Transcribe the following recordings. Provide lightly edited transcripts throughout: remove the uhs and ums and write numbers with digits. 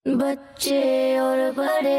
بچے اور بڑے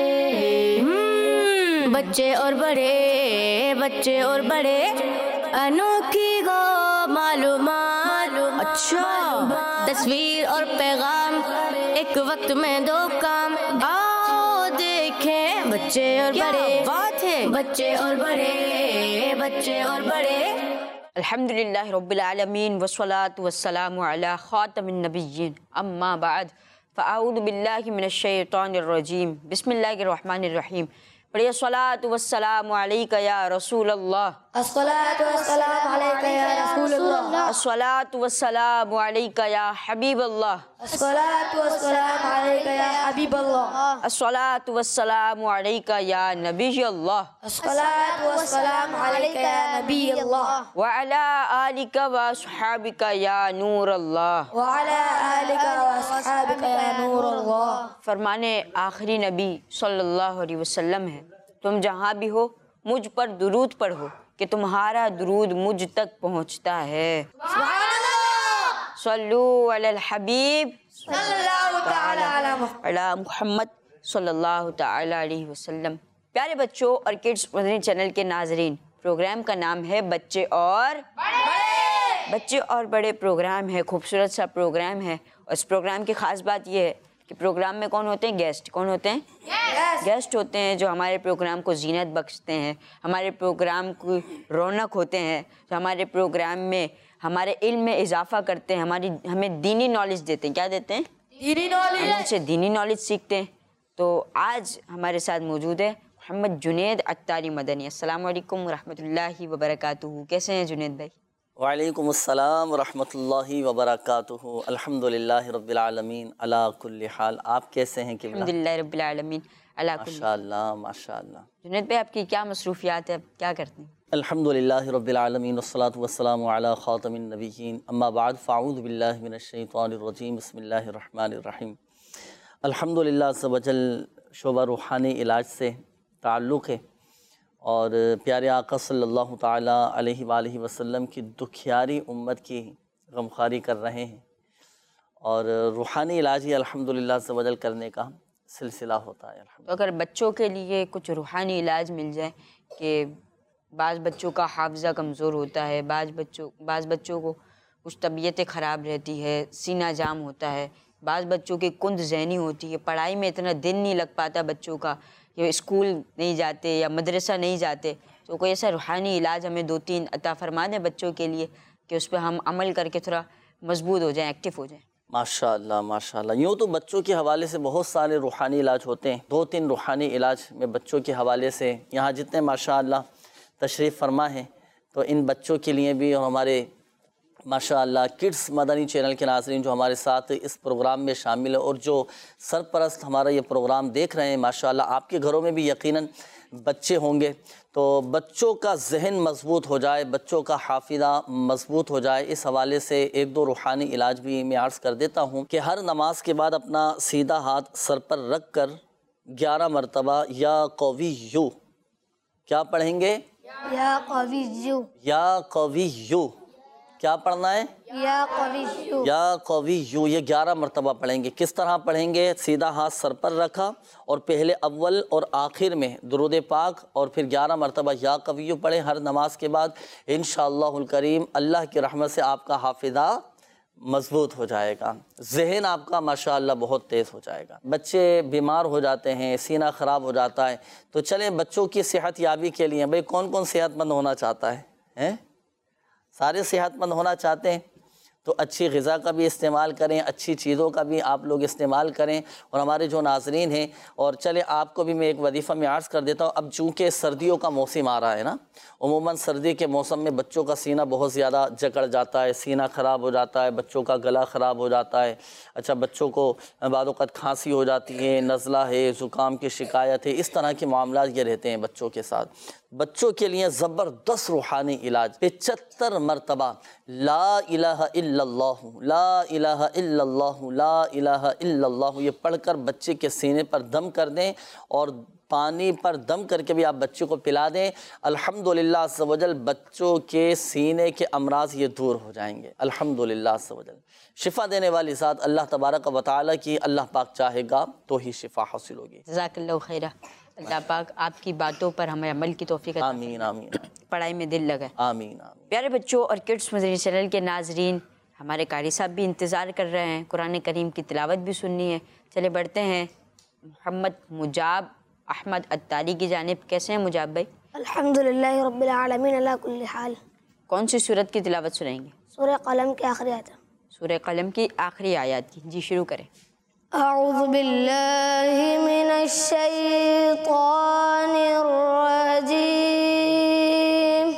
بچے اور بڑے بچے اور بڑے انوکھی گو معلومات اچھا تصویر اور پیغام ایک وقت میں دو کام آؤ دیکھیں بچے اور بڑے بات ہے بچے اور بڑے بچے اور بڑے الحمدللہ رب العالمین والصلاة والسلام علی خاتم النبیین اما بعد فاعوذ باللہ من الشیطان الرجیم بسم اللہ الرحمن الرحیم پڑھیے الصلاة والسلام علیکہ یا رسول اللہ الصلاۃ والسلام علیکہ یا رسول اللہ الصلاة والسلام علیکہ یا حبیب اللہ الصلاۃ والسلام علیکہ یا حبیب اللہ الصلاة والسلام علیکہ یا نبی اللہ الصلاۃ والسلام علیکہ یا نبی اللہ وعلی آلک واصحابک یا نور اللہ وعلی آلک واصحابک یا نور اللہ فرمان آخری نبی صلی اللہ علیہ وسلم ہے، تم جہاں بھی ہو مجھ پر درود پڑھو کہ تمہارا درود مجھ تک پہنچتا ہے۔ صلو علی الحبیب صلی اللہ تعالی علی علی محمد صلی اللہ تعالی علیہ وسلم۔ پیارے بچوں اور کڈز مدنی چینل کے ناظرین، پروگرام کا نام ہے بچے اور بچے اور بڑے پروگرام ہے، خوبصورت سا پروگرام ہے، اور اس پروگرام کی خاص بات یہ ہے کہ پروگرام میں کون ہوتے ہیں؟ گیسٹ۔ کون ہوتے ہیں؟ گیسٹ ہوتے ہیں جو ہمارے پروگرام کو زینت بخشتے ہیں، ہمارے پروگرام کی رونق ہوتے ہیں، جو ہمارے پروگرام میں ہمارے علم میں اضافہ کرتے ہیں، ہمیں دینی نالج دیتے ہیں۔ کیا دیتے ہیں؟ دینی نالج۔ ہم ان سے دینی نالج سیکھتے ہیں۔ تو آج ہمارے ساتھ موجود ہے محمد جنید عطاری مدنی۔ السلام علیکم ورحمۃ اللہ وبرکاتہ۔ کیسے ہیں جنید بھائی؟ وعلیکم السلام ورحمۃ اللہ وبرکاتہ۔ الحمدللہ رب العالمین علی کل حال۔ آپ کیسے ہیں؟ الحمدللہ رب العالمین علی کل حال۔ ماشاءاللہ ماشاءاللہ۔ جنید بھائی آپ کی کیا مصروفیات ہے، آپ کیا کرتے ہیں؟ الحمدللہ رب العالمین والصلاة والسلام علی خاتم النبیین اما بعد فاعوذ باللہ من الشیطان الرجیم بسم اللہ الرحمن الرحیم۔ الحمدللہ عز و جل شعبہ روحانی علاج سے تعلق ہے، اور پیارے آقا صلی اللہ تعالیٰ علیہ وآلہ وسلم کی دکھیاری امت کی غمخواری کر رہے ہیں، اور روحانی علاج ہی الحمدللہ عز و جل کرنے کا سلسلہ ہوتا ہے۔ تو اگر بچوں کے لیے کچھ روحانی علاج مل جائے، کہ بعض بچوں کا حافظہ کمزور ہوتا ہے، بعض بچوں کو کچھ طبیعتیں خراب رہتی ہے، سینہ جام ہوتا ہے، بعض بچوں کی کند ذہنی ہوتی ہے، پڑھائی میں اتنا دن نہیں لگ پاتا بچوں کا، یہ اسکول نہیں جاتے یا مدرسہ نہیں جاتے، تو کوئی ایسا روحانی علاج ہمیں 2-3 عطا فرما دیں بچوں کے لیے کہ اس پہ ہم عمل کر کے تھوڑا مضبوط ہو جائیں، ایکٹیو ہو جائیں۔ ماشاءاللہ ماشاءاللہ۔ یوں تو بچوں کے حوالے سے بہت سارے روحانی علاج ہوتے ہیں، 2-3 روحانی علاج میں بچوں کے حوالے سے یہاں جتنے ماشاءاللہ تشریف فرما ہیں، تو ان بچوں کے لیے بھی، اور ہمارے ماشاءاللہ کڈس مدنی چینل کے ناظرین جو ہمارے ساتھ اس پروگرام میں شامل ہیں، اور جو سرپرست ہمارا یہ پروگرام دیکھ رہے ہیں، ماشاءاللہ آپ کے گھروں میں بھی یقیناً بچے ہوں گے، تو بچوں کا ذہن مضبوط ہو جائے، بچوں کا حافظہ مضبوط ہو جائے، اس حوالے سے 1-2 روحانی علاج بھی میں عرض کر دیتا ہوں کہ ہر نماز کے بعد اپنا سیدھا ہاتھ سر پر رکھ کر 11 مرتبہ یا قویّو، کیا پڑھیں گے؟ یا قویّو، یا قویّو، کیا پڑھنا ہے؟ یا قویّو، یا قویّو، یہ 11 مرتبہ پڑھیں گے۔ کس طرح پڑھیں گے؟ سیدھا ہاتھ سر پر رکھا، اور پہلے اول اور آخر میں درود پاک، اور پھر 11 مرتبہ یا قویّو پڑھیں ہر نماز کے بعد۔ انشاءاللہ الکریم اللہ کی رحمت سے آپ کا حافظہ مضبوط ہو جائے گا، ذہن آپ کا ماشاءاللہ بہت تیز ہو جائے گا۔ بچے بیمار ہو جاتے ہیں، سینہ خراب ہو جاتا ہے، تو چلیں بچوں کی صحت یابی کے لیے، بھئی کون کون صحت مند ہونا چاہتا ہے؟ سارے صحت مند ہونا چاہتے ہیں، تو اچھی غذا کا بھی استعمال کریں، اچھی چیزوں کا بھی آپ لوگ استعمال کریں، اور ہمارے جو ناظرین ہیں، اور چلے آپ کو بھی میں ایک وظیفہ میں عرض کر دیتا ہوں۔ اب چونکہ سردیوں کا موسم آ رہا ہے نا، عموماً سردی کے موسم میں بچوں کا سینہ بہت زیادہ جکڑ جاتا ہے، سینہ خراب ہو جاتا ہے، بچوں کا گلا خراب ہو جاتا ہے، اچھا بچوں کو بعض اوقات کھانسی ہو جاتی ہے، نزلہ ہے، زکام کی شکایت ہے، اس طرح کے معاملات یہ رہتے ہیں بچوں کے ساتھ۔ بچوں کے لیے زبردست روحانی علاج 75 مرتبہ لا الہ الا اللہ، لا الہ الا اللہ، لا الہ الا اللہ، یہ پڑھ کر بچے کے سینے پر دم کر دیں، اور پانی پر دم کر کے بھی آپ بچوں کو پلا دیں، الحمدللہ عز و جل بچوں کے سینے کے امراض یہ دور ہو جائیں گے الحمدللہ عز و جل۔ شفا دینے والی ذات اللہ تبارک و تعالیٰ کی، اللہ پاک چاہے گا تو ہی شفا حاصل ہوگی۔ جزاک اللہ خیرہ، اللہ پاک آپ کی باتوں پر ہمیں عمل کی توفیق عطا آمین آمین پڑھائی میں دل لگے۔ آمین آمین۔ پیارے بچوں اور کڈس مدنی چینل کے ناظرین، ہمارے قاری صاحب بھی انتظار کر رہے ہیں، قرآن کریم کی تلاوت بھی سننی ہے۔ چلے بڑھتے ہیں محمد مجاب احمد اتاری کی جانب۔ کیسے ہیں مجاب بھائی؟ الحمدللہ رب العالمین علی کل حال۔ کون سی سورت کی تلاوت سنائیں گے؟ سورہ قلم کے آخری آیت۔ سورہ قلم کی آخری آیات کی، جی شروع کریں۔ اعوذ باللہ من الشیطان الرجیم،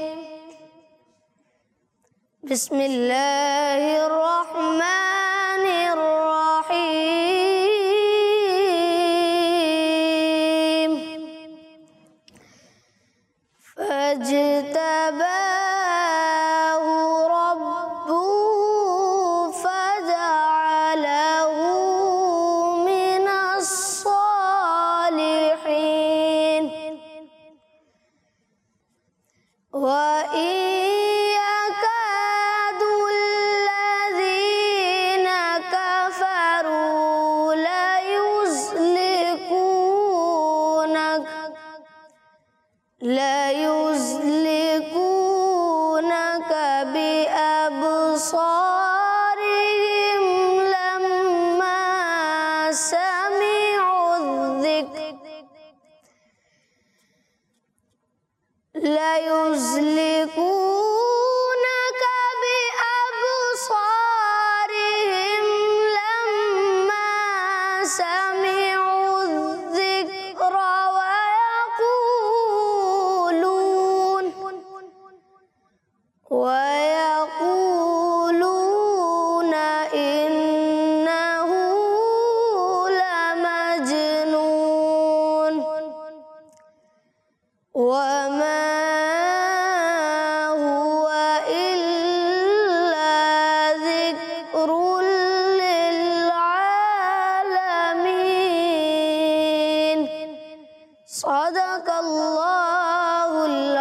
بسم اللہ الرحمن الرحیم، فاجتباہ ربہ فجعلہ من الصالحین، وَإِن يَكَادُ الَّذِينَ كَفَرُوا لَيُزْلِقُونَكَ بِأَبْصَارِهِمْ لَمَّا سَمِعُوا الذِّكْرَ، لَيُزْلِقُونَكَ بِأَبْصَارِهِمْ لَمَّا سَمِعُوا الذِّكْرَ وَيَقُولُونَ إِنَّهُ لَمَجْنُونٌ وَمَا هُوَ إِلَّا ذِكْرٌ لِّلْعَالَمِينَ۔ صدق اللہ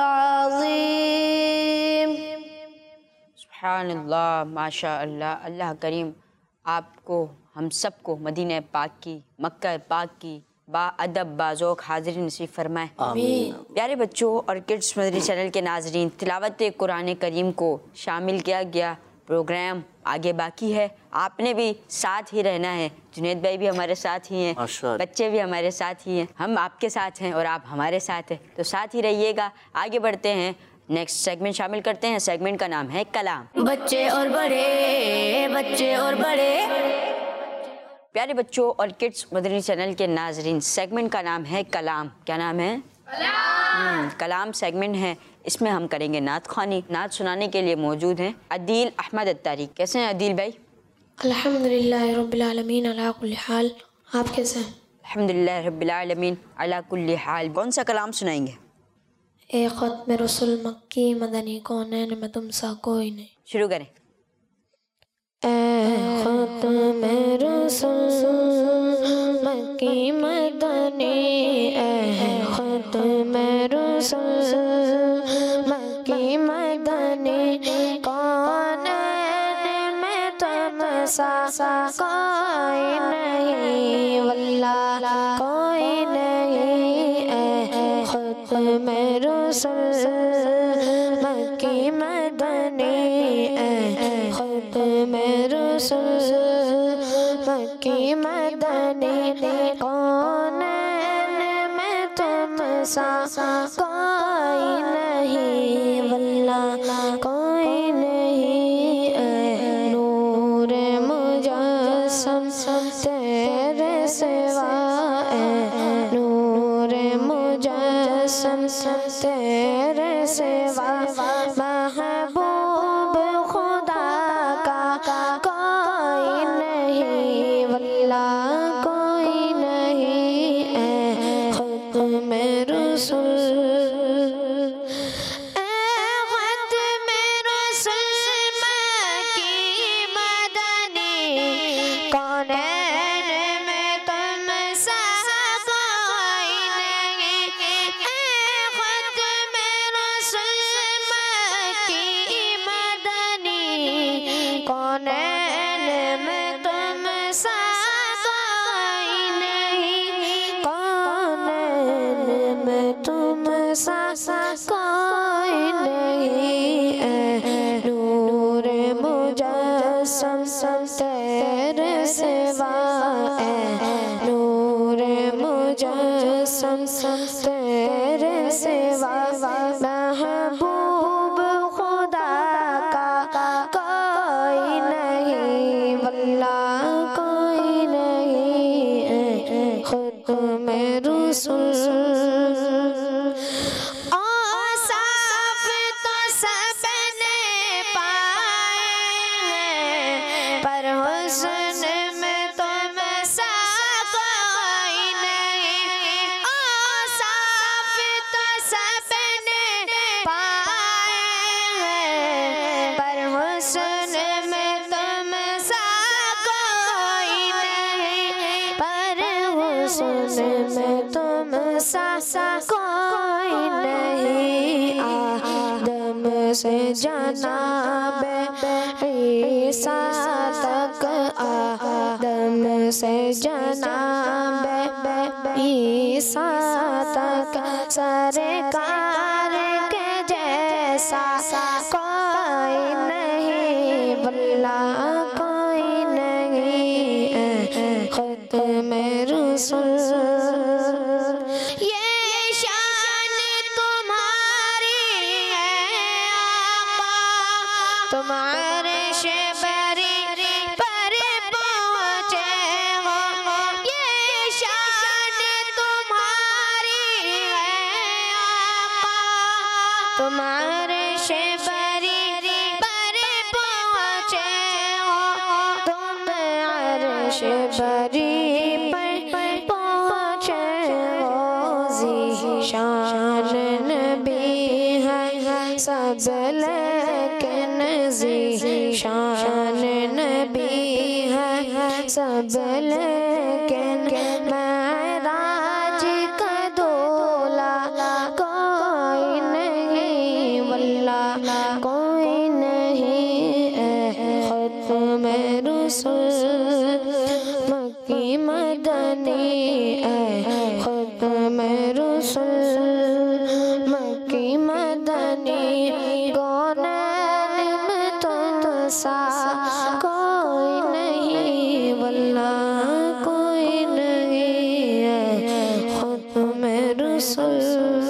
العظیم۔ سبحان اللہ، ماشاء اللہ۔ اللہ کریم آپ کو، ہم سب کو مدینہ پاک کی، مکہ پاک کی با ادب باذوق حاضری نصیب فرمائے۔ آمین۔ پیارے بچوں اور کڈس مدنی چینل کے ناظرین، تلاوت قرآن کریم کو شامل کیا گیا، پروگرام آگے باقی ہے، آپ نے بھی ساتھ ہی رہنا ہے۔ جنید بھائی بھی ہمارے ساتھ ہی ہیں، ماشاءاللہ۔ بچے بھی ہمارے ساتھ ہی ہیں، ہم آپ کے ساتھ ہیں اور آپ ہمارے ساتھ ہیں، تو ساتھ ہی رہیے گا۔ آگے بڑھتے ہیں، نیکسٹ سیگمنٹ شامل کرتے ہیں۔ سیگمنٹ کا نام ہے کلام۔ بچے اور بڑے، بچے اور بڑے، پیارے بچوں اور کڈس مدنی چینل کے ناظرین، سیگمنٹ کا نام ہے کلام۔ کیا نام ہے؟ کلام سیگمنٹ ہے، اس میں ہم کریں گے نعت خوانی۔ نعت سنانے کے لیے موجود ہیں عدیل احمد اتاری۔ کیسے ہیں عدیل بھائی؟ الحمدللہ رب العالمین علی کل حال۔ آپ کیسے ہیں؟ الحمدللہ رب العالمین علی کل حال۔ کون سا کلام سنائیں گے؟ اے ختم رسول مکی مدنی کونین میں تم سا کوئی نہیں۔ شروع کریں۔ اے ختم رسول مکی مدنی، اے ختم رسول مکی مدنی، کونین میں تم سا کوئی نہیں، واللہ کوئی نہیں۔ اے ختم رسول مکی مدنی، اے ختم رسول مکی مدنی، کونین میں تم سا کوئی نہیں، واللہ کوئی نہیں۔ اے نور مجسم تیرے سوا، اے نور مجسم تیرے سوا، محبوب خدا کا کوئی نہیں، واللہ کوئی نہیں۔ اے ختم رسول، اے ختم رسول مکی مدنی، کونین میں تم تیرے سوا محبوب خدا کا کوئی نہیں، واللہ کوئی نہیں، خود میں رسول کوئی نہیں، آدم سے جناب عیسیٰ تک، آدم سے جناب عیسیٰ تک، سرکار کے جیسا کوئی نہیں، واللہ کوئی نہیں، خود میں رسول تمہارے شبری پر پہنچے ہو، یہ شان تمہاری ہے آقا، تمہارے شبری پر پہنچے ہو، تم عرش بری پر پہنچے ہو، ذیشان نبی ہے سب ذیشان نبی ہے سب، لیکن معراج کا دولا کوئی نہیں، واللہ کوئی نہیں، خود میں رسول مکی مدنی، خود میں رسول مکی مدنی، کوئی نہیں، واللہ کوئی نہیں، خود میں رسول۔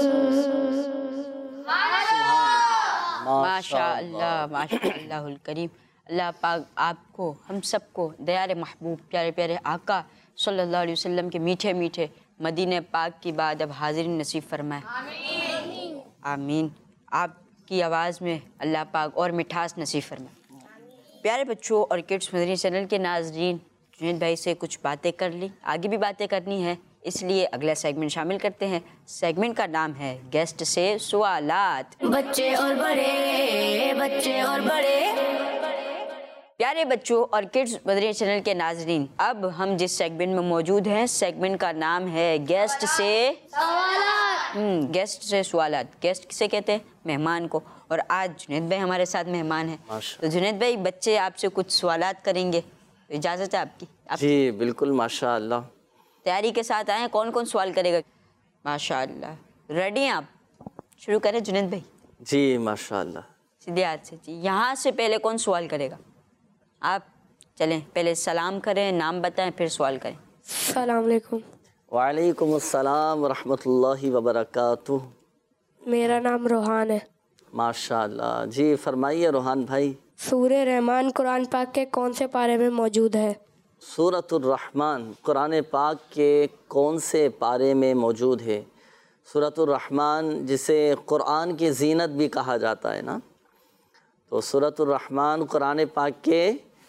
ماشاء اللہ ماشاء اللہ الکریم۔ اللہ پاک آپ کو، ہم سب کو دیار محبوب پیارے پیارے آقا صلی اللہ علیہ وسلم کے میٹھے میٹھے مدینہ پاک کی بعد اب حاضرین نصیب فرمائے، آمین آمین۔ آپ کی آواز میں اللہ پاک اور مٹھاس نصیب فرمائے۔ پیارے بچوں اور کڈس مدنی چینل کے ناظرین، جنید بھائی سے کچھ باتیں کر لی، آگے بھی باتیں کرنی ہے، اس لیے اگلا سیگمنٹ شامل کرتے ہیں۔ سیگمنٹ کا نام ہے گیسٹ سے سوالات۔ بچے اور بڑے، بچے اور بڑے، پیارے بچوں اور کڈس مدنی چینل کے ناظرین، اب ہم جس سیگمنٹ میں موجود ہیں، سیگمنٹ کا نام ہے گیسٹ سے سوالات۔ گیسٹ سے سوالات، گیسٹ کسے کہتے ہیں؟ مہمان کو، اور آج جنید بھائی ہمارے ساتھ مہمان ہیں، تو جنید بھائی بچے آپ سے کچھ سوالات کریں گے، اجازت ہے آپ کی؟ جی بالکل، ماشاء اللہ، تیاری کے ساتھ آئے ہیں۔ کون کون سوال کرے گا؟ ماشاء اللہ، ریڈی ہیں آپ؟ شروع کریں جنید بھائی۔ جی ماشاء اللہ، سیدھے ہاتھ سے جی۔ یہاں سے پہلے کون سوال کرے گا؟ آپ چلیں، پہلے سلام کریں، نام بتائیں، پھر سوال کریں۔ السلام علیکم۔ وعلیکم السلام ورحمۃ اللہ وبرکاتہ۔ میرا نام روحان ہے۔ ماشاء اللہ، جی فرمائیے روحان بھائی۔ سورہ رحمان قرآن پاک کے کون سے پارے میں موجود ہے؟ سورۃ الرحمن قرآن پاک کے کون سے پارے میں موجود ہے؟ سورۃ الرحمن جسے قرآن کی زینت بھی کہا جاتا ہے نا، تو سورۃ الرحمن قرآن پاک کے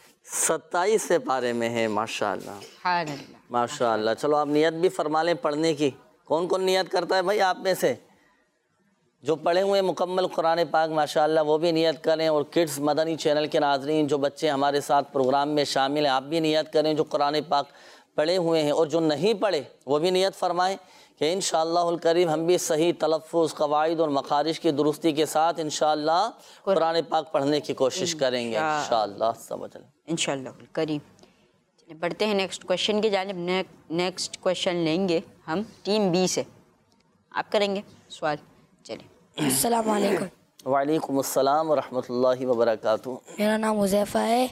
27 پارے میں ہے۔ ماشاء اللہ ماشاء اللہ۔ چلو آپ نیت بھی فرما لیں پڑھنے کی۔ کون کون نیت کرتا ہے بھائی آپ میں سے؟ جو پڑھے ہوئے مکمل قرآن پاک ماشاءاللہ وہ بھی نیت کریں، اور کڈس مدنی چینل کے ناظرین جو بچے ہمارے ساتھ پروگرام میں شامل ہیں آپ بھی نیت کریں، جو قرآن پاک پڑھے ہوئے ہیں، اور جو نہیں پڑھے وہ بھی نیت فرمائیں کہ انشاءاللہ الکریم ہم بھی صحیح تلفظ، قواعد اور مخارج کی درستی کے ساتھ انشاءاللہ قرآن پاک پڑھنے کی کوشش کریں گے انشاءاللہ سمجھ لیں انشاءاللہ الکریم۔ بڑھتے ہیں نیکسٹ کویشچن کی جانب۔ نیکسٹ کویشچن لیں گے ہم ٹیم بی سے۔ آپ کریں گے سوال؟ چلیں۔ السلام علیکم۔ وعلیکم السلام ورحمۃ اللہ وبرکاتہ۔ میرا نام حذیفہ ہے۔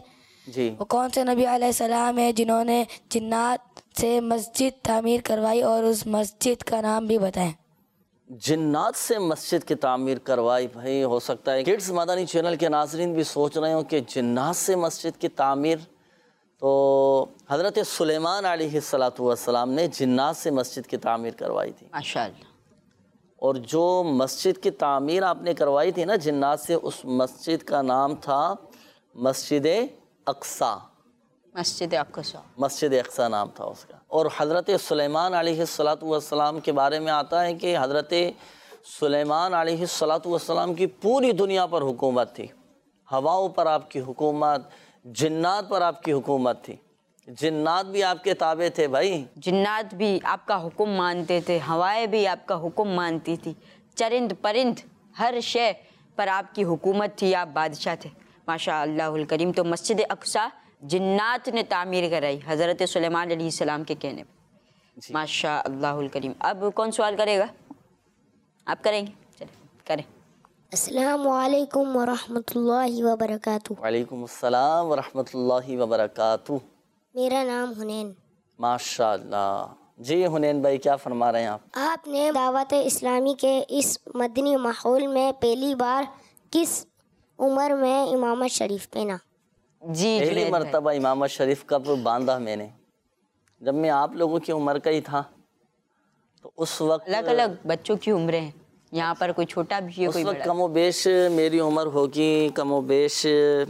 جی وہ کون سے نبی علیہ السلام ہیں جنہوں نے جنات سے مسجد تعمیر کروائی اور اس مسجد کا نام بھی بتائیں؟ جنات سے مسجد کی تعمیر کروائی؟ بھائی ہو سکتا ہے کڈز مدنی چینل کے ناظرین بھی سوچ رہے ہوں کہ جنات سے مسجد کی تعمیر، تو حضرت سلیمان علیہ السلام نے جنات سے مسجد کی تعمیر کروائی تھی، ماشاءاللہ۔ اور جو مسجد کی تعمیر آپ نے کروائی تھی نا جنات سے، اس مسجد کا نام تھا مسجد اقصی، مسجد اقصی، مسجد اقصی نام تھا اس کا۔ اور حضرت سلیمان علیہ السلام کے بارے میں آتا ہے کہ حضرت سلیمان علیہ السلام کی پوری دنیا پر حکومت تھی، ہواؤں پر آپ کی حکومت، جنات پر آپ کی حکومت تھی، جنات بھی آپ کے تابع تھے بھائی، جنات بھی آپ کا حکم مانتے تھے، ہوائیں بھی آپ کا حکم مانتی تھی، چرند پرند ہر شے پر آپ کی حکومت تھی، آپ بادشاہ تھے، ماشاء اللہ الکریم۔ تو مسجد اقصی جنات نے تعمیر کرائی حضرت سلیمان علیہ السلام کے کہنے پہ، ماشاء اللہ الکریم۔ اب کون سوال کرے گا؟ آپ کریں گے؟ چلیں کریں۔ السلام علیکم ورحمۃ اللہ وبرکاتہ۔ وعلیکم السلام ورحمۃ اللہ وبرکاتہ۔ میرا نام حنین۔ ماشاء اللہ۔ جی حنین بھائی کیا فرما رہے ہیں آپ؟ آپ نے دعوت اسلامی کے اس مدنی ماحول میں پہلی بار کس عمر میں امامت شریف پہنا؟ جی پہلی جنید بھائی۔ مرتبہ امامت شریف کب باندھا میں نے؟ جب میں آپ لوگوں کی عمر کا ہی تھا، تو اس وقت الگ الگ بچوں کی عمریں ہیں، یہاں پر کوئی چھوٹا بھی ہے اس کوئی وقت بڑا۔ کم و بیش میری عمر ہوگی کم و بیش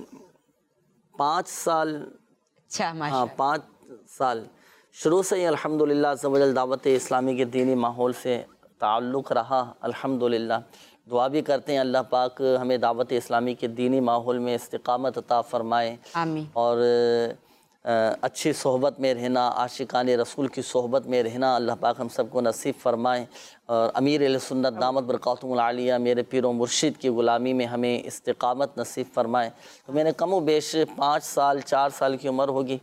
5 سال۔ اچھا ہاں ماشاء 5 سال۔ شروع سے ہی الحمدللہ عز و جل دعوت اسلامی کے دینی ماحول سے تعلق رہا، الحمدللہ۔ دعا بھی کرتے ہیں اللہ پاک ہمیں دعوت اسلامی کے دینی ماحول میں استقامت عطا فرمائے، آمین۔ اور اچھی صحبت میں رہنا، عاشقان رسول کی صحبت میں رہنا اللہ پاک ہم سب کو نصیب فرمائے، اور امیر اہل سنت دامت برکاتہم العالیہ میرے پیر و مرشد کی غلامی میں ہمیں استقامت نصیب فرمائے۔ تو میں نے کم و بیش 5 سال 4 سال کی عمر ہوگی،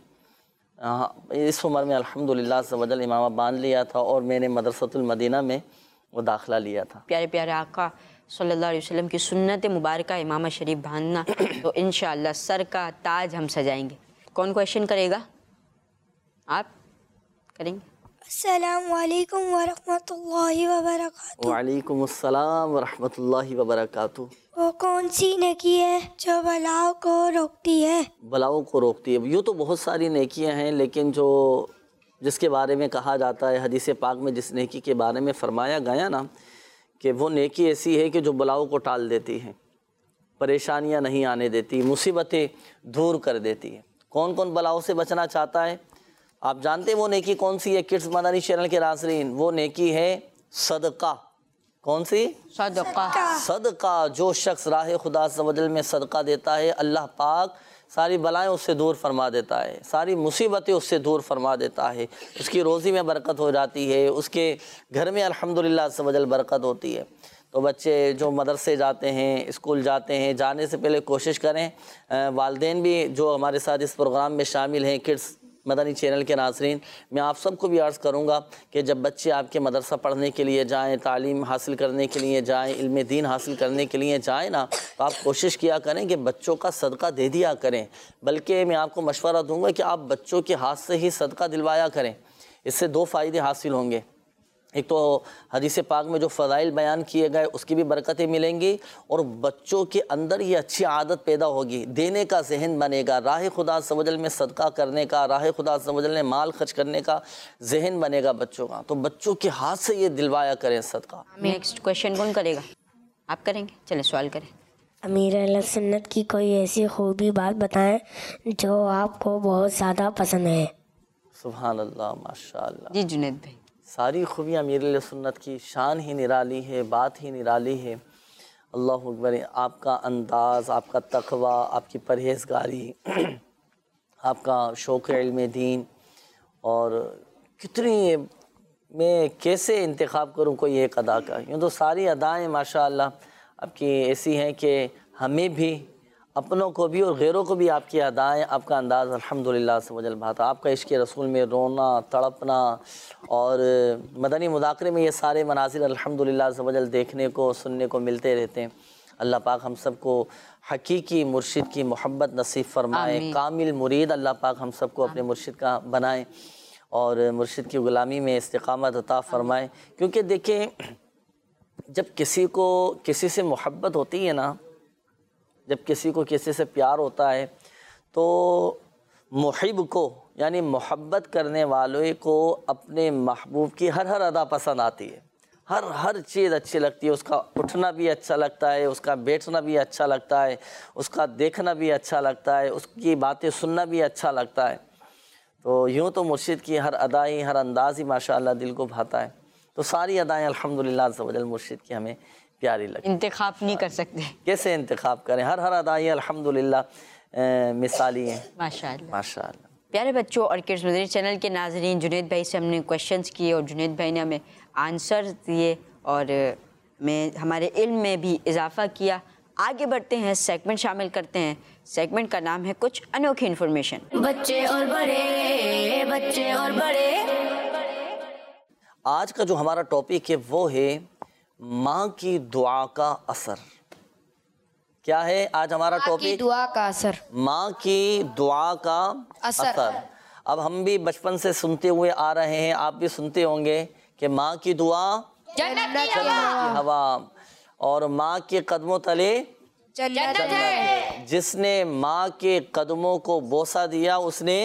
اس عمر میں الحمدللہ عز و جل امامہ باندھ لیا تھا، اور میں نے مدرسۃ المدینہ میں وہ داخلہ لیا تھا۔ پیارے پیارے آقا صلی اللہ علیہ وسلم کی سنت مبارکہ امامہ شریف باندھنا، تو انشاءاللہ سر کا تاج ہم سجائیں گے۔ کون کویشچن کرے گا؟ آپ کریں گے؟ السلام علیکم ورحمۃ اللہ وبرکاتہ۔ وعلیکم السلام ورحمۃ اللہ وبرکاتہ۔ وہ کون سی نیکی ہے جو بلاؤں کو روکتی ہے؟ بلاؤں کو روکتی ہے؟ یوں تو بہت ساری نیکیاں ہیں، لیکن جس کے بارے میں کہا جاتا ہے حدیث پاک میں، جس نیکی کے بارے میں فرمایا گیا نا کہ وہ نیکی ایسی ہے کہ جو بلاؤں کو ٹال دیتی ہے، پریشانیاں نہیں آنے دیتی، مصیبتیں دور کر دیتی ہے۔ کون کون بلاؤں سے بچنا چاہتا ہے؟ آپ جانتے ہیں وہ نیکی کون سی ہے کڈز مدنی چینل کے ناظرین؟ وہ نیکی ہے صدقہ۔ کون سی؟ صدقہ۔ صدقہ۔ جو شخص راہ خدا عز و جل میں صدقہ دیتا ہے، اللہ پاک ساری بلائیں اس سے دور فرما دیتا ہے، ساری مصیبتیں اس سے دور فرما دیتا ہے، اس کی روزی میں برکت ہو جاتی ہے، اس کے گھر میں الحمدللہ عز و جل برکت ہوتی ہے۔ تو بچے جو مدرسے جاتے ہیں، اسکول جاتے ہیں، جانے سے پہلے کوشش کریں، والدین بھی جو ہمارے ساتھ اس پروگرام میں شامل ہیں کڈز مدنی چینل کے ناظرین، میں آپ سب کو بھی عرض کروں گا کہ جب بچے آپ کے مدرسہ پڑھنے کے لیے جائیں، تعلیم حاصل کرنے کے لیے جائیں، علم دین حاصل کرنے کے لیے جائیں نا، تو آپ کوشش کیا کریں کہ بچوں کا صدقہ دے دیا کریں، بلکہ میں آپ کو مشورہ دوں گا کہ آپ بچوں کے ہاتھ سے ہی صدقہ دلوایا کریں۔ اس سے 2 فائدے حاصل ہوں گے۔ ایک تو حدیث پاک میں جو فضائل بیان کیے گئے اس کی بھی برکتیں ملیں گی، اور بچوں کے اندر یہ اچھی عادت پیدا ہوگی، دینے کا ذہن بنے گا، راہ خدا عز و جل میں صدقہ کرنے کا، راہ خدا عز و جل میں مال خرچ کرنے کا ذہن بنے گا بچوں کا۔ تو بچوں کے ہاتھ سے یہ دلوایا کریں صدقہ۔ نیکسٹ کویشچن کون کرے گا؟ آپ کریں گے؟ چلیں سوال کریں۔ امیر اہل سنت کی کوئی ایسی خوبی بات بتائیں جو آپ کو بہت زیادہ پسند ہے۔ سبحان اللہ، ماشاء اللہ۔ جی جنید بھائی۔ ساری خوبیاں امیر اہل سنت کی، شان ہی نرالی ہے، بات ہی نرالی ہے۔ اللہ اکبر۔ آپ کا انداز، آپ کا تقوی، آپ کی پرہیزگاری، آپ کا شوق علم دین، اور کتنی میں کیسے انتخاب کروں کوئی ایک ادا کا؟ یوں تو ساری ادائیں ماشاءاللہ آپ کی ایسی ہیں کہ ہمیں بھی، اپنوں کو بھی اور غیروں کو بھی آپ کی ادائیں، آپ کا انداز الحمدللہ عز و جل بھاتا۔ آپ کا عشق رسول میں رونا، تڑپنا، اور مدنی مذاکرے میں یہ سارے مناظر الحمدللہ عز و جل دیکھنے کو، سننے کو ملتے رہتے ہیں۔ اللہ پاک ہم سب کو حقیقی مرشد کی محبت نصیب فرمائے، کامل مرید اللہ پاک ہم سب کو اپنے مرشد کا بنائے اور مرشد کی غلامی میں استقامت عطا فرمائے۔ کیونکہ دیکھیں جب کسی کو کسی سے محبت ہوتی ہے نا، جب کسی کو کسی سے پیار ہوتا ہے تو محب کو یعنی محبت کرنے والے کو اپنے محبوب کی ہر ادا پسند آتی ہے، ہر چیز اچھی لگتی ہے، اس کا اٹھنا بھی اچھا لگتا ہے، اس کا بیٹھنا بھی اچھا لگتا ہے، اس کا دیکھنا بھی اچھا لگتا ہے، اس کی باتیں سننا بھی اچھا لگتا ہے۔ تو یوں تو مرشد کی ہر ادائی ہر انداز ہی ماشاءاللہ دل کو بھاتا ہے، تو ساری ادائیں الحمدللہ عز و جل مرشد کی ہمیں پیاری لگتی۔ انتخاب نہیں کر سکتے، کیسے انتخاب کریں؟ ہر ادائیں الحمدللہ مثالی ہیں ماشاءاللہ۔ ماشاءاللہ۔ پیارے بچوں اور کڈز مدنی چینل کے ناظرین، جنید بھائی سے ہم نے کویشچنز کیے اور جنید بھائی نے ہمیں آنسر دیے اور ہمارے علم میں بھی اضافہ کیا۔ آگے بڑھتے ہیں، سیگمنٹ شامل کرتے ہیں۔ سیگمنٹ کا نام ہے کچھ انوکھی انفارمیشن۔ بچے اور بڑے، بچے اور بڑے۔ آج کا جو ہمارا ٹاپک ہے وہ ہے ماں کی دعا کا اثر۔ کیا ہے آج ہمارا ٹاپک؟ دعا کا اثر، ماں کی دعا کا اثر۔ اب ہم بھی بچپن سے سنتے ہوئے آ رہے ہیں، آپ بھی سنتے ہوں گے کہ ماں کی دعا جنت کی ہوا، اور ماں کے قدموں تلے جنت ہے۔ جس نے ماں کے قدموں کو بوسہ دیا اس نے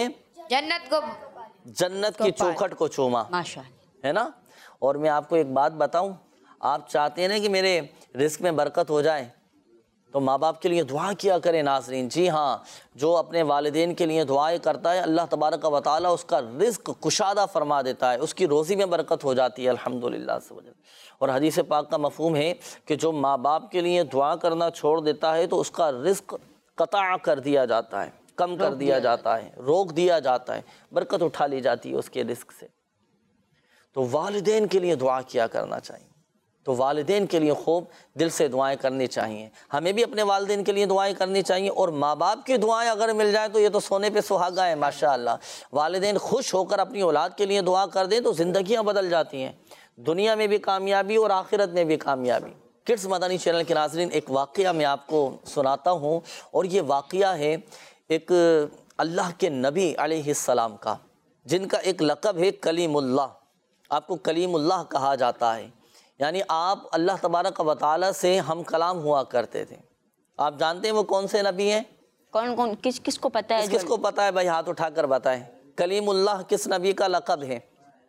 جنت کی چوکھٹ کو چوما، ماشاءاللہ، ہے نا۔ اور میں آپ کو ایک بات بتاؤں، آپ چاہتے ہیں نا کہ میرے رزق میں برکت ہو جائے تو ماں باپ کے لیے دعا کیا کریں ناظرین۔ جی ہاں، جو اپنے والدین کے لیے دعائیں کرتا ہے اللہ تبارک و تعالی اس کا رزق کشادہ فرما دیتا ہے، اس کی روزی میں برکت ہو جاتی ہے الحمدللہ سے۔ اور حدیث پاک کا مفہوم ہے کہ جو ماں باپ کے لیے دعا کرنا چھوڑ دیتا ہے تو اس کا رزق قطع کر دیا جاتا ہے، کم کر دیا جاتا ہے، روک دیا جاتا ہے، برکت اٹھا لی جاتی ہے اس کے رزق سے۔ تو والدین کے لیے دعا کیا کرنا چاہیے، تو والدین کے لیے خوب دل سے دعائیں کرنی چاہیے۔ ہمیں بھی اپنے والدین کے لیے دعائیں کرنی چاہیے، اور ماں باپ کی دعائیں اگر مل جائیں تو یہ تو سونے پہ سہاگا ہے ماشاءاللہ۔ والدین خوش ہو کر اپنی اولاد کے لیے دعا کر دیں تو زندگیاں بدل جاتی ہیں، دنیا میں بھی کامیابی اور آخرت میں بھی کامیابی۔ کڈز مدنی چینل کے ناظرین، ایک واقعہ میں آپ کو سناتا ہوں، اور یہ واقعہ ہے ایک اللہ کے نبی علیہ السلام کا، جن کا ایک لقب ہے کلیم اللہ۔ آپ کو کلیم اللہ کہا جاتا ہے، یعنی آپ اللہ تبارک و تعالیٰ سے ہم کلام ہوا کرتے تھے۔ آپ جانتے ہیں وہ کون سے نبی ہیں؟ کون کس کو پتہ ہے؟ کس کو پتہ ہے بھائی؟ ہاتھ اٹھا کر بتائیں، کلیم اللہ کس نبی کا لقب ہے؟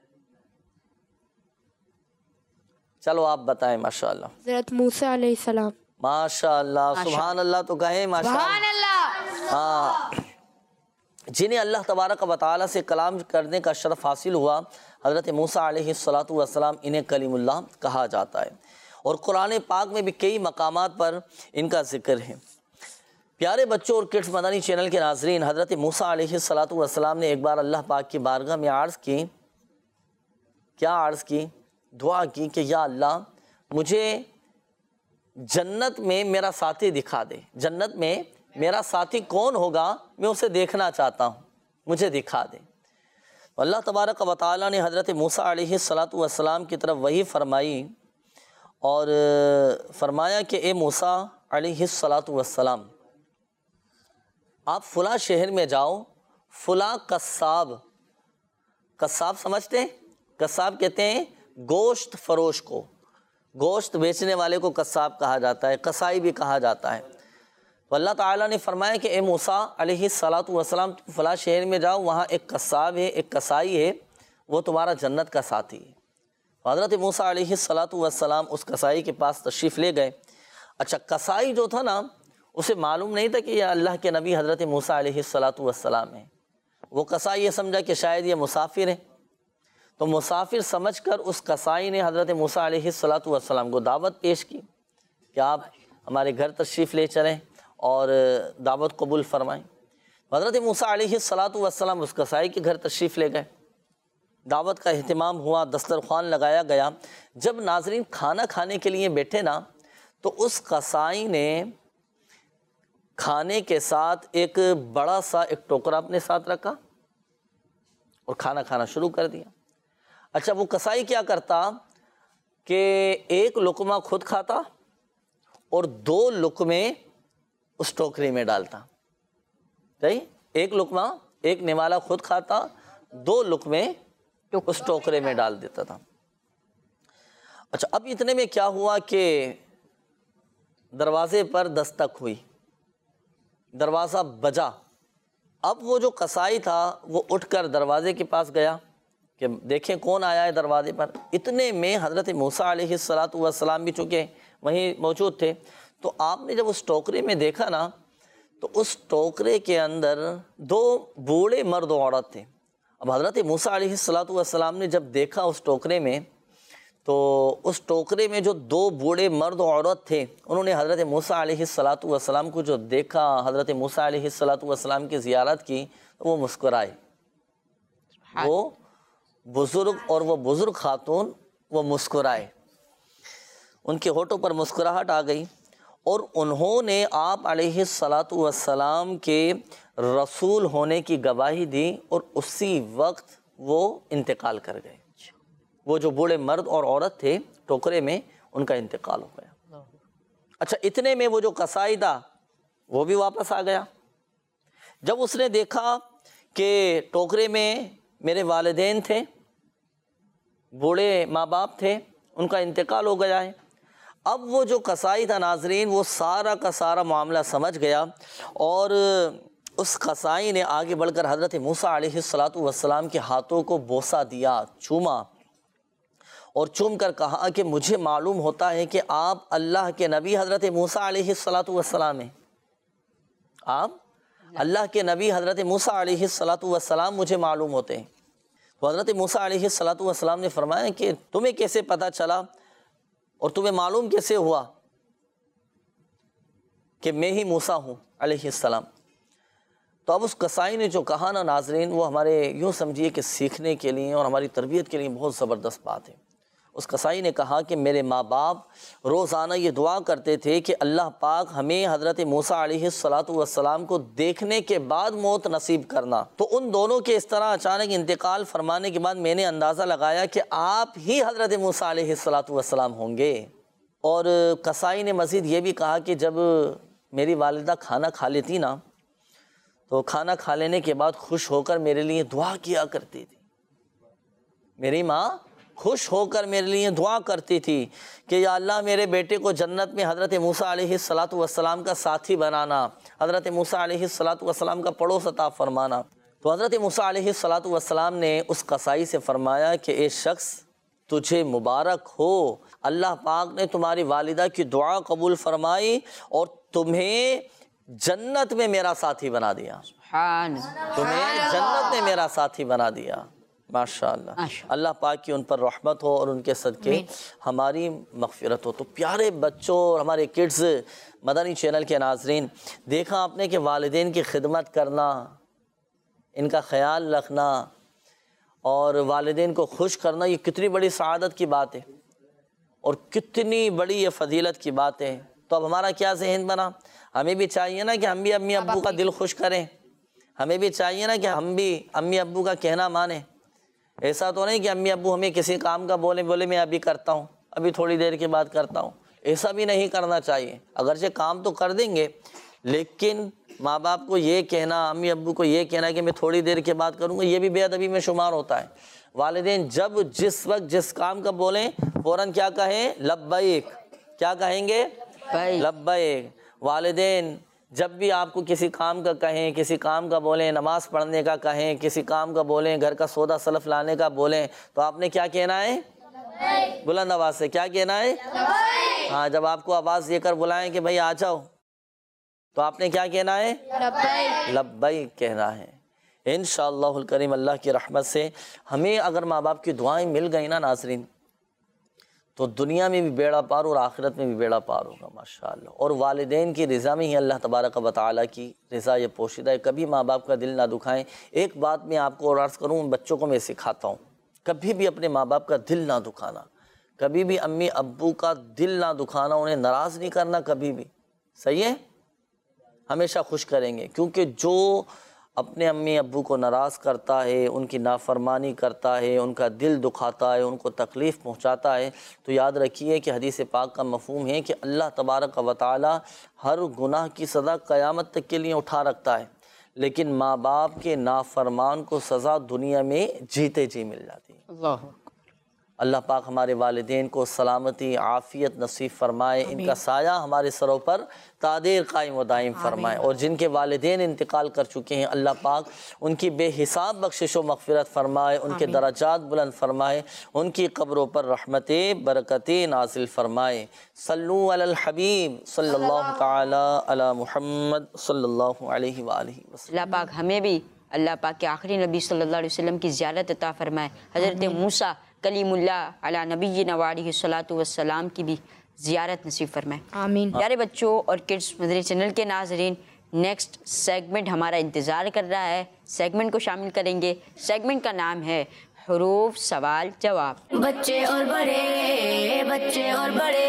چلو آپ بتائیں۔ ماشاءاللہ، حضرت موسیٰ علیہ السلام۔ ماشاءاللہ، سبحان اللہ تو کہیں ماشاءاللہ۔ ہاں، جنہیں اللہ تبارک و تعالیٰ سے کلام کرنے کا شرف حاصل ہوا، حضرت موسیٰ علیہ السلام، انہیں کلیم اللہ کہا جاتا ہے، اور قرآن پاک میں بھی کئی مقامات پر ان کا ذکر ہے۔ پیارے بچوں اور کڈز مدنی چینل کے ناظرین، حضرت موسیٰ علیہ السلام نے ایک بار اللہ پاک کی بارگاہ میں عرض کی، کیا عرض کی؟ دعا کی کہ یا اللہ مجھے جنت میں میرا ساتھی دکھا دے، جنت میں میرا ساتھی کون ہوگا میں اسے دیکھنا چاہتا ہوں، مجھے دکھا دے۔ اللہ تبارک و تعالیٰ نے حضرت موسیٰ علیہ السلام کی طرف وحی فرمائی اور فرمایا کہ اے موسیٰ علیہ السلام، آپ فلاں شہر میں جاؤ، فلاں قصاب سمجھتے ہیں؟ قصاب کہتے ہیں گوشت فروش کو، گوشت بیچنے والے کو قصاب کہا جاتا ہے، قصائی بھی کہا جاتا ہے۔ تو اللہ تعالیٰ نے فرمایا کہ اے موسیٰ علیہ السلام، فلاں شہر میں جاؤ، وہاں ایک قصاب ہے، ایک قصائی ہے، وہ تمہارا جنت کا ساتھی ہے۔ حضرت موسیٰ علیہ السلام اس قصائی کے پاس تشریف لے گئے۔ اچھا، قصائی جو تھا نا، اسے معلوم نہیں تھا کہ یہ اللہ کے نبی حضرت موسیٰ علیہ السلام ہیں۔ وہ قصائی یہ سمجھا کہ شاید یہ مسافر ہیں، تو مسافر سمجھ کر اس قصائی نے حضرت موسیٰ علیہ السلام کو دعوت پیش کی کہ آپ ہمارے گھر تشریف لے چلیں اور دعوت قبول فرمائیں۔ حضرت موسیٰ علیہ السلام اس قصائی کے گھر تشریف لے گئے، دعوت کا اہتمام ہوا، دسترخوان لگایا گیا۔ جب ناظرین کھانا کھانے کے لیے بیٹھے نا، تو اس قصائی نے کھانے کے ساتھ ایک بڑا سا ایک ٹوکرا اپنے ساتھ رکھا اور کھانا کھانا شروع کر دیا۔ اچھا، وہ قصائی کیا کرتا کہ ایک لقمہ خود کھاتا اور 2 لقمے اس ٹوکری میں ڈالتا. صحیح؟ 1 لقمہ ایک نوالا خود کھاتا, 2 لقمے اس ٹوکرے میں ڈال دیتا تھا. اچھا اب اتنے میں کیا ہوا کہ دروازے پر دستک ہوئی, دروازہ بجا. اب وہ جو قصائی تھا وہ اٹھ کر دروازے کے پاس گیا کہ دیکھیں کون آیا ہے دروازے پر. اتنے میں حضرت موسیٰ علیہ السلام بھی چونکہ وہیں موجود تھے, تو آپ نے جب اس ٹوکرے میں دیکھا نا تو اس ٹوکرے کے اندر 2 بوڑھے مرد و عورت تھے. اب حضرت موسیٰ علیہ السلام نے جب دیکھا اس ٹوکرے میں, تو اس ٹوکرے میں جو 2 بوڑھے مرد و عورت تھے, انہوں نے حضرت موسیٰ علیہ السلام کو جو دیکھا, حضرت موسیٰ علیہ السلام کی زیارت کی, تو وہ مسکرائے. وہ بزرگ اور وہ بزرگ خاتون وہ مسکرائے, ان کے ہونٹوں پر مسکراہٹ آ گئی, اور انہوں نے آپ علیہ السلام کے رسول ہونے کی گواہی دی, اور اسی وقت وہ انتقال کر گئے. وہ جو بوڑھے مرد اور عورت تھے ٹوکرے میں, ان کا انتقال ہو گیا. اچھا اتنے میں وہ جو قصائی تھا وہ بھی واپس آ گیا. جب اس نے دیکھا کہ ٹوکرے میں میرے والدین تھے, بوڑھے ماں باپ تھے, ان کا انتقال ہو گیا ہے. اب وہ جو قصائی تھا ناظرین, وہ سارا کا سارا معاملہ سمجھ گیا, اور اس قصائی نے آگے بڑھ کر حضرت موسیٰ علیہ السلام کے ہاتھوں کو بوسہ دیا, چوما, اور چوم کر کہا کہ مجھے معلوم ہوتا ہے کہ آپ اللہ کے نبی حضرت موسیٰ علیہ السلام ہیں. آپ اللہ کے نبی حضرت موسیٰ علیہ السلام مجھے معلوم ہوتے ہیں. تو حضرت موسیٰ علیہ السلام نے فرمایا کہ تمہیں کیسے پتہ چلا اور تمہیں معلوم کیسے ہوا کہ میں ہی موسیٰ ہوں علیہ السلام. تو اب اس قصائی نے جو کہا نا ناظرین, وہ ہمارے یوں سمجھیے کہ سیکھنے کے لیے اور ہماری تربیت کے لیے بہت زبردست بات ہے. اس قصائی نے کہا کہ میرے ماں باپ روزانہ یہ دعا کرتے تھے کہ اللہ پاک ہمیں حضرت موسیٰ علیہ السلام کو دیکھنے کے بعد موت نصیب کرنا. تو ان دونوں کے اس طرح اچانک انتقال فرمانے کے بعد میں نے اندازہ لگایا کہ آپ ہی حضرت موسیٰ علیہ السلام ہوں گے. اور قصائی نے مزید یہ بھی کہا کہ جب میری والدہ کھانا کھا لیتی نا, تو کھانا کھا لینے کے بعد خوش ہو کر میرے لیے دعا کیا کرتی تھی. میری ماں خوش ہو کر میرے لیے دعا کرتی تھی کہ یا اللہ میرے بیٹے کو جنت میں حضرت موسیٰ علیہ السلام کا ساتھی بنانا, حضرت موسیٰ علیہ السلام کا پڑوس عطا فرمانا. تو حضرت موسیٰ علیہ السلام نے اس قصائی سے فرمایا کہ اے شخص تجھے مبارک ہو, اللہ پاک نے تمہاری والدہ کی دعا قبول فرمائی اور تمہیں جنت میں میرا ساتھی بنا دیا. تمہیں جنت میں میرا ساتھی بنا دیا. ماشاءاللہ, اللہ پاک کی ان پر رحمت ہو اور ان کے صدقے ہماری مغفرت ہو. تو پیارے بچوں اور ہمارے کڈز مدنی چینل کے ناظرین, دیکھا آپ نے کہ والدین کی خدمت کرنا, ان کا خیال رکھنا اور والدین کو خوش کرنا, یہ کتنی بڑی سعادت کی بات ہے اور کتنی بڑی یہ فضیلت کی بات ہے. تو اب ہمارا کیا ذہن بنا, ہمیں بھی چاہیے نا کہ ہم بھی امی ابو کا دل خوش کریں, ہمیں بھی چاہیے نا کہ ہم بھی امی ابو کا کہنا مانیں. ایسا تو نہیں کہ امی ابو ہمیں کسی کام کا بولے میں ابھی کرتا ہوں, ابھی تھوڑی دیر کے بعد کرتا ہوں. ایسا بھی نہیں کرنا چاہیے. اگرچہ کام تو کر دیں گے, لیکن ماں باپ کو یہ کہنا, امی ابو کو یہ کہنا کہ میں تھوڑی دیر کے بعد کروں گا, یہ بھی بے ادبی میں شمار ہوتا ہے. والدین جب جس وقت جس کام کا بولیں فوراً کیا کہیں, لبیک. کیا کہیں گے, لبیک. والدین جب بھی آپ کو کسی کام کا کہیں, کسی کام کا بولیں, نماز پڑھنے کا کہیں, کسی کام کا بولیں, گھر کا سودا سلف لانے کا بولیں, تو آپ نے کیا کہنا ہے, بلند آواز سے کیا کہنا ہے. ہاں, جب آپ کو آواز دے کر بلائیں کہ بھائی آ جاؤ, تو آپ نے کیا کہنا ہے, لبیک کہنا ہے. انشاءاللہ الکریم اللہ کی رحمت سے ہمیں اگر ماں باپ کی دعائیں مل گئی نا ناظرین, تو دنیا میں بھی بیڑا پار اور آخرت میں بھی بیڑا پار ہوگا ماشاءاللہ. اور والدین کی رضا میں ہی اللہ تبارک و تعالیٰ کی رضا یہ پوشیدہ ہے. کبھی ماں باپ کا دل نہ دکھائیں. ایک بات میں آپ کو اور عرض کروں, بچوں کو میں سکھاتا ہوں, کبھی بھی اپنے ماں باپ کا دل نہ دکھانا, کبھی بھی امی ابو کا دل نہ دکھانا, انہیں ناراض نہیں کرنا کبھی بھی. صحیح ہے, ہمیشہ خوش کریں گے, کیونکہ جو اپنے امی ابو کو ناراض کرتا ہے، ان کی نافرمانی کرتا ہے، ان کا دل دکھاتا ہے، ان کو تکلیف پہنچاتا ہے، تو یاد رکھیے کہ حدیث پاک کا مفہوم ہے کہ اللہ تبارک و تعالی ہر گناہ کی سزا قیامت تک کے لیے اٹھا رکھتا ہے، لیکن ماں باپ کے نافرمان کو سزا دنیا میں جیتے جی مل جاتی ہے۔ اللہ پاک ہمارے والدین کو سلامتی عافیت نصیب فرمائے، ان کا سایہ ہمارے سروں پر تا دیر قائم و دائم فرمائے، اور جن کے والدین انتقال کر چکے ہیں اللہ پاک ان کی بے حساب بخشش و مغفرت فرمائے، ان کے درجات بلند فرمائے، ان کی قبروں پر رحمتیں برکتیں نازل فرمائے۔ صلو علی الحبیب صلی اللہ تعالی علی محمد صلی اللہ علیہ وآلہ وسلم۔ اللہ پاک ہمیں بھی اللہ پاک کے آخری نبی صلی اللہ علیہ وسلم کی زیارت عطا فرمائے، حضرت موسیٰ کلیم اللہ علی نبینا وعلیہ الصلاۃ والسلام کی بھی زیارت نصیب فرمائے، آمین۔ پیارے بچوں اور کڈس مدنی چینل کے ناظرین، نیکسٹ سیگمنٹ ہمارا انتظار کر رہا ہے، سیگمنٹ کو شامل کریں گے۔ سیگمنٹ کا نام ہے حروف سوال جواب۔ بچے اور بڑے، بچے اور بڑے،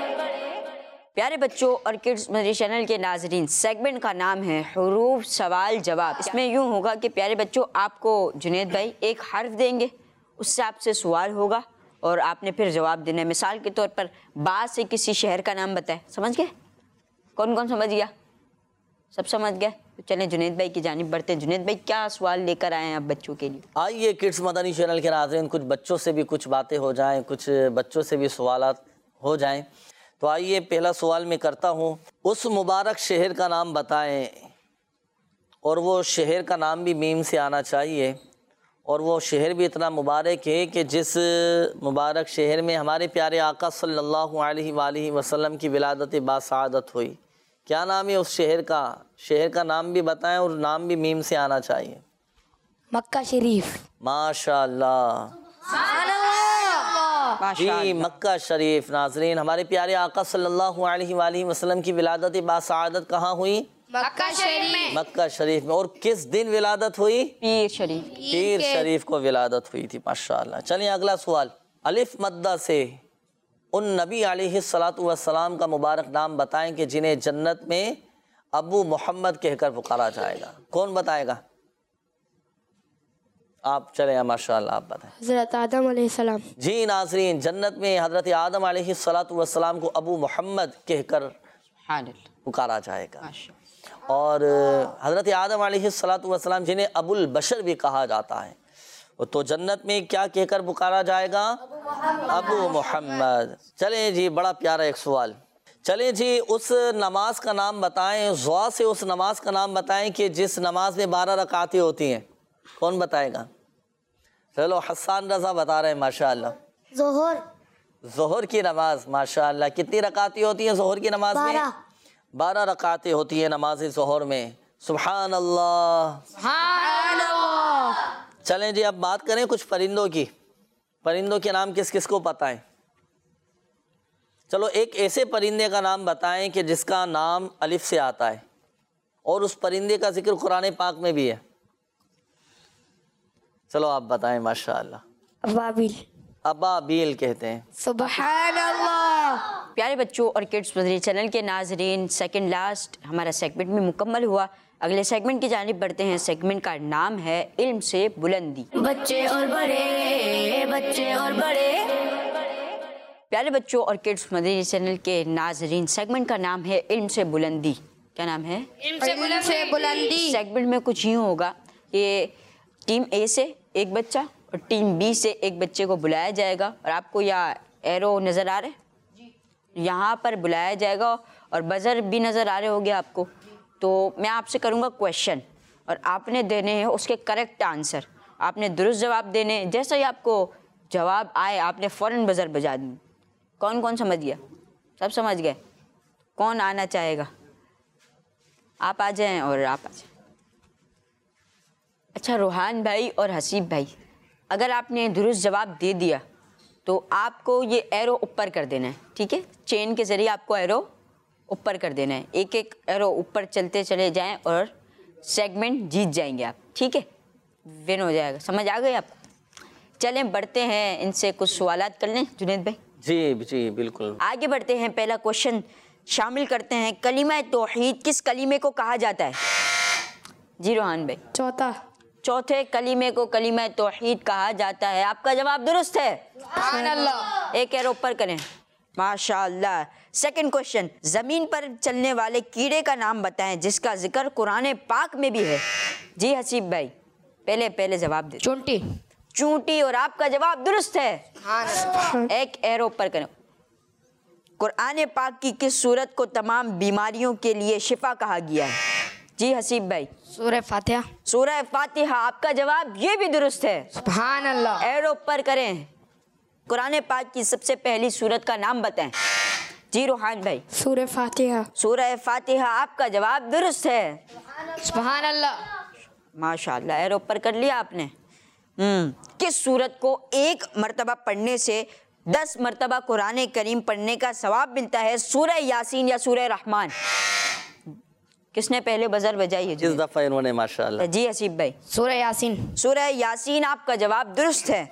پیارے بچوں اور کڈس مدنی چینل کے ناظرین، سیگمنٹ کا نام ہے حروف سوال جواب۔ اس میں یوں ہوگا کہ پیارے بچوں آپ کو جنید بھائی ایک حرف دیں گے، اس سے آپ سے سوال ہوگا اور آپ نے پھر جواب دینا ہے۔ مثال کے طور پر با سے کسی شہر کا نام بتائے، سمجھ گئے؟ کون کون سمجھ گیا؟ سب سمجھ گئے؟ تو چلیں جنید بھائی کی جانب بڑھتے ہیں۔ جنید بھائی کیا سوال لے کر آئے ہیں آپ بچوں کے لیے؟ آئیے کڈس مدنی چینل کے ناظرین، کچھ بچوں سے بھی کچھ باتیں ہو جائیں، کچھ بچوں سے بھی سوالات ہو جائیں۔ تو آئیے پہلا سوال میں کرتا ہوں، اس مبارک شہر کا نام بتائیں، اور وہ شہر کا نام بھی میم سے آنا چاہیے، اور وہ شہر بھی اتنا مبارک ہے کہ جس مبارک شہر میں ہمارے پیارے آقا صلی اللہ علیہ وآلہ وسلم کی ولادت باسعادت ہوئی۔ کیا نام ہے اس شہر کا؟ شہر کا نام بھی بتائیں اور نام بھی میم سے آنا چاہیے۔ مکہ شریف۔ ماشاء اللہ، جی مکہ شریف۔ ناظرین، ہمارے پیارے آقا صلی اللہ علیہ وآلہ وسلم کی ولادت باسعادت کہاں ہوئی؟ مکہ شریف میں۔ مکہ شریف میں۔ اور کس دن ولادت ہوئی؟ پیر شریف۔ پیر شریف کو ولادت ہوئی تھی، ماشاءاللہ۔ چلیں اگلا سوال، الف مدہ سے ان نبی علیہ الصلاۃ والسلام کا مبارک نام بتائیں کہ جنہیں جنت میں ابو محمد کہہ کر پکارا جائے گا۔ کون بتائے گا؟ آپ چلیں، ماشاءاللہ آپ بتائیں۔ حضرت آدم علیہ السلام۔ جی ناظرین، جنت میں حضرت آدم علیہ الصلاۃ والسلام کو ابو محمد کہہ کر پکارا جائے گا، اور حضرت آدم علیہ الصلاۃ والسلام جنہیں ابو البشر بھی کہا جاتا ہے، تو جنت میں کیا کہہ کر پکارا جائے گا؟ ابو محمد۔ چلیں جی، بڑا پیارا ایک سوال۔ چلیں جی، اس نماز کا نام بتائیں، ضحیٰ سے اس نماز کا نام بتائیں کہ جس نماز میں 12 رکعتیں ہوتی ہیں۔ کون بتائے گا؟ چلو حسان رضا بتا رہے ہیں، ماشاءاللہ۔ ظہر۔ ظہر کی نماز، ماشاءاللہ۔ کتنی رکعتیں ہوتی ہیں ظہر کی نماز میں؟ 12 رکعتیں ہوتی ہیں نماز ظہر میں۔ سبحان اللہ، سبحان اللہ۔ چلیں جی، اب بات کریں کچھ پرندوں کی۔ پرندوں کے نام کس کس کو پتہ ہے؟ چلو ایک ایسے پرندے کا نام بتائیں کہ جس کا نام الف سے آتا ہے، اور اس پرندے کا ذکر قرآن پاک میں بھی ہے۔ چلو آپ بتائیں، ماشاءاللہ۔ ابابیل۔ ابابیل کہتے ہیں۔ سبحان اللہ۔ پیارے بچوں اور کڈس مدنی چینل کے ناظرین، سیکنڈ لاسٹ ہمارا سیگمنٹ میں مکمل ہوا۔ اگلے سیگمنٹ کی جانب بڑھتے ہیں۔ سیگمنٹ کا نام ہے علم سے بلندی۔ بچے اور بڑے، بچے اور بڑے، پیارے بچوں اور کڈس مدنی چینل کے ناظرین، سیگمنٹ کا نام ہے علم سے بلندی۔ کیا نام ہے؟ علم سے بلندی۔ سیگمنٹ میں کچھ یوں ہوگا کہ ٹیم اے سے ایک بچہ اور ٹیم بی سے ایک بچے کو بلایا جائے گا، اور آپ کو یہ ایرو نظر آ رہے ہیں؟ یہاں پر بلایا جائے گا اور بزر بھی نظر آ رہے ہوگے آپ کو۔ تو میں آپ سے کروں گا کویشچن، اور آپ نے دینے ہیں اس کے کریکٹ آنسر۔ آپ نے درست جواب دینے، جیسا ہی آپ کو جواب آئے آپ نے فوراً بزر بجا دیں۔ کون کون سمجھ گیا؟ سب سمجھ گئے؟ کون آنا چاہے گا؟ آپ آ جائیں اور آپ آ جائیں۔ اچھا روحان بھائی اور حسیب بھائی، اگر آپ نے درست جواب دے دیا تو آپ کو یہ ایرو اوپر کر دینا ہے، ٹھیک ہے؟ چین کے ذریعے آپ کو ایرو اوپر کر دینا ہے، ایک ایک ایرو اوپر چلتے چلے جائیں اور سیگمنٹ جیت جائیں گے آپ، ٹھیک ہے؟ ون ہو جائے گا۔ سمجھ آ گئی آپ کو؟ چلیں بڑھتے ہیں، ان سے کچھ سوالات کر لیں جنید بھائی۔ جی بالکل۔ آگے بڑھتے ہیں، پہلا کوشچن شامل کرتے ہیں۔ کلمہ توحید کس کلمے کو کہا جاتا ہے؟ جی روحان بھائی؟ चौथा। چوتھے کلمے کو کلمہ توحید کہا جاتا ہے. آپ کا جواب درست ہے. سبحان اللہ. ایک ایرو اوپر کریں. ماشاء اللہ. سیکنڈ کوشچن, زمین پر چلنے والے کیڑے کا نام بتائیں جس کا ذکر قرآن پاک میں بھی ہے. جی حسیب بھائی پہلے جواب دیں. چونٹی. چونٹی, اور آپ کا جواب درست ہے. ایک ایرو اوپر کریں. قرآن پاک کی کس سورت کو تمام بیماریوں کے لیے شفا کہا گیا ہے؟ جی حسیب بھائی؟ سورہ فاتحہ. سورہ فاتحہ. آپ کا جواب یہ بھی درست ہے. سبحان اللہ. ایرو اوپر کریں. قرآن پاک کی سب سے پہلی سورت کا نام بتائیں. جی روحان بھائی؟ सूरह फातिहा। سورہ فاتحہ. آپ کا جواب درست ہے. سبحان اللہ. ماشاء اللہ. ایرو اوپر کر لیا آپ نے. کس سورت کو ایک مرتبہ پڑھنے سے 10 مرتبہ قرآن کریم پڑھنے کا ثواب ملتا ہے؟ سورہ یاسین یا سورہ رحمان؟ کس نے پہلے بزر بجائی ہے؟ جس دفعہ انہوں نے ماشاءاللہ. جی حسیب بھائی؟ سورہ یاسین. سورہ یاسین. آپ کا جواب درست ہے.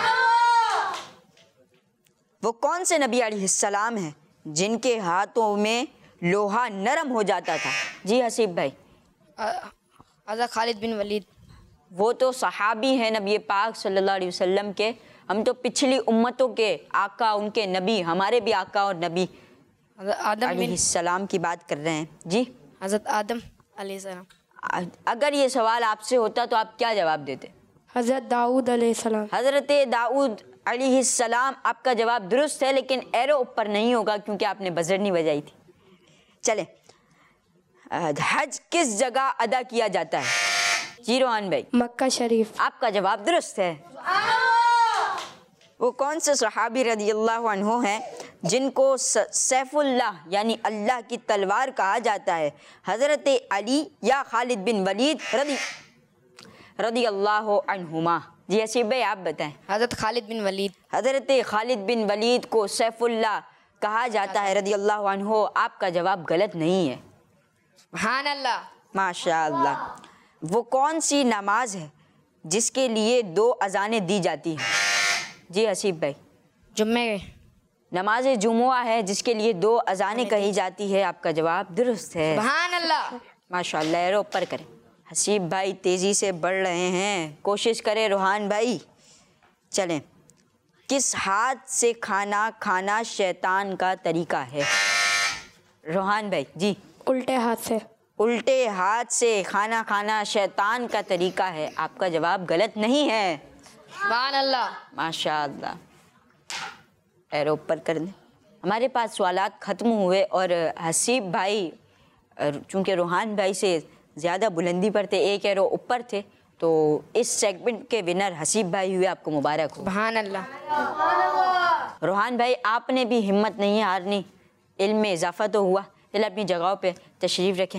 وہ کون سے نبی علیہ السلام ہیں جن کے ہاتھوں میں لوہا نرم ہو جاتا تھا؟ جی حسیب بھائی؟ حضرت خالد بن ولید. وہ تو صحابی ہیں نبی پاک صلی اللہ علیہ وسلم کے. ہم تو پچھلی امتوں کے آقا, ان کے نبی, ہمارے بھی آقا اور نبی حضرت آدم علیہ بن السلام کی بات کر رہے ہیں. جی حضرت آدم علیہ السلام. اگر یہ سوال آپ سے ہوتا تو آپ کیا جواب دیتے؟ हज़रत दाऊद अलैहिस्सलाम। حضرت داؤد علیہ السلام. آپ کا جواب درست ہے, لیکن ایرو اوپر نہیں ہوگا کیونکہ آپ نے بزر نہیں بجائی تھی. چلیں, حج کس جگہ ادا کیا جاتا ہے؟ جی روحان بھائی؟ मक्का शरीफ। آپ کا جواب درست ہے. وہ کون سے صحابی رضی اللہ عنہ ہیں جن کو سیف اللہ یعنی اللہ کی تلوار کہا جاتا ہے؟ حضرت علی یا خالد بن ولید رضی اللہ عنہما؟ جی حسیب بھائی آپ بتائیں. حضرت خالد بن ولید. حضرت خالد بن ولید کو سیف اللہ کہا جاتا ہے رضی اللہ عنہ. آپ کا جواب غلط نہیں ہے. سبحان اللہ. ماشاء اللہ. وہ کون سی نماز ہے جس کے لیے 2 اذانیں دی جاتی ہیں؟ جی حسیب بھائی؟ جمعے. نماز جمعہ ہے جس کے لیے 2 اذانیں کہی جاتی ہے. آپ کا جواب درست ہے. سبحان اللہ. ماشاء اللہ. ایرو اوپر کریں. حسیب بھائی تیزی سے بڑھ رہے ہیں, کوشش کریں روحان بھائی. چلیں, کس ہاتھ سے کھانا کھانا شیطان کا طریقہ ہے؟ روحان بھائی؟ جی उल्टे हाथ से। الٹے ہاتھ سے کھانا کھانا شیطان کا طریقہ ہے. آپ کا جواب غلط نہیں ہے. سبحان اللہ. ماشاء اللہ. ایرو اوپر کر دیں. ہمارے پاس سوالات ختم ہوئے اور حسیب بھائی چونکہ روحان بھائی سے زیادہ بلندی پر تھے, 1 ایرو اوپر تھے, تو اس سیگمنٹ کے ونر حسیب بھائی ہوئے. آپ کو مبارک ہو. سبحان اللہ. روحان بھائی آپ نے بھی ہمت نہیں ہارنی, علم میں اضافہ تو ہوا. چلے اپنی جگہوں پہ تشریف رکھیں.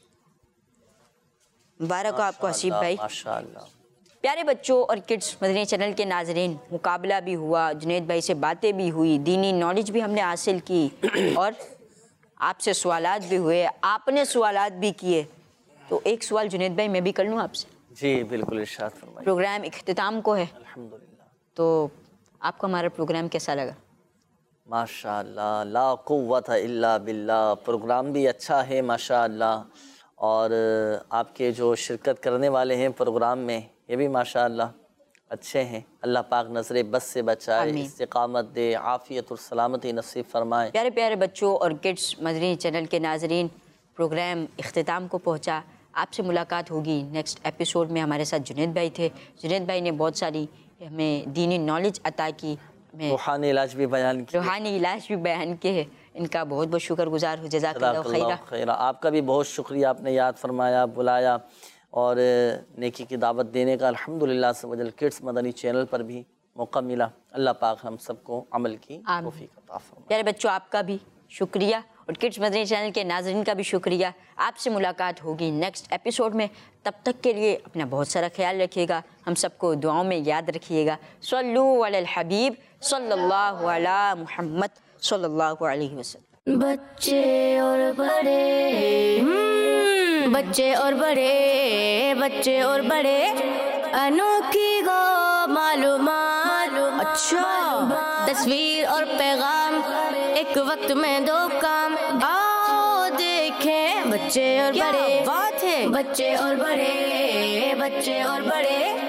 مبارک ہو آپ کو حسیب بھائی. ماشاءاللہ. پیارے بچوں اور کڈس مدنی چینل کے ناظرین, مقابلہ بھی ہوا, جنید بھائی سے باتیں بھی ہوئی, دینی نالج بھی ہم نے حاصل کی, اور آپ سے سوالات بھی ہوئے, آپ نے سوالات بھی کیے. تو ایک سوال جنید بھائی میں بھی کر لوں آپ سے؟ جی بالکل, ارشاد فرمائیے. پروگرام اختتام کو ہے, الحمدللہ. تو آپ کو ہمارا پروگرام کیسا لگا؟ ماشاءاللہ, لا قوت الا باللہ. پروگرام بھی اچھا ہے ماشاءاللہ, اور آپ کے جو شرکت کرنے والے ہیں پروگرام میں یہ بھی ماشاءاللہ اچھے ہیں. اللہ پاک نظر بس سے بچائے, استقامت دے, عافیت اور سلامتی نصیب فرمائے. پیارے پیارے بچوں اور کڈس مدنی چینل کے ناظرین, پروگرام اختتام کو پہنچا. آپ سے ملاقات ہوگی نیکسٹ ایپیسوڈ میں. ہمارے ساتھ جنید بھائی تھے. جنید بھائی نے بہت ساری ہمیں دینی نالج عطا کی, ہمیں روحانی علاج بھی بیان کیا, روحانی علاج بھی بیان کے ہے. ان کا بہت بہت شکر گزار ہوں. جزاک اللہ خیرہ. خیرہ. آپ کا بھی بہت شکریہ, آپ نے یاد فرمایا, بلایا اور نیکی کی دعوت دینے کا. الحمدللہ عز و جل کڈس مدنی چینل پر بھی موقع ملا. اللہ پاک ہم سب کو عمل کی توفیق عطا فرمائے. پیارے بچوں آپ کا بھی شکریہ, اور کڈس مدنی چینل کے ناظرین کا بھی شکریہ. آپ سے ملاقات ہوگی نیکسٹ ایپیسوڈ میں. تب تک کے لیے اپنا بہت سارا خیال رکھیے گا. ہم سب کو دعاؤں میں یاد رکھیے گا. صلو علی الحبیب صلی اللہ علی محمد صلی اللہ علیہ وسلم. بچے اور بڑے, بچے اور بڑے, بچے اور بڑے, انوکھی گو معلومات. اچھا, تصویر اور پیغام, ایک وقت میں 2 کام. آؤ دیکھ دیکھیں بچے اور کیا بڑے بات ہے. بچے اور بڑے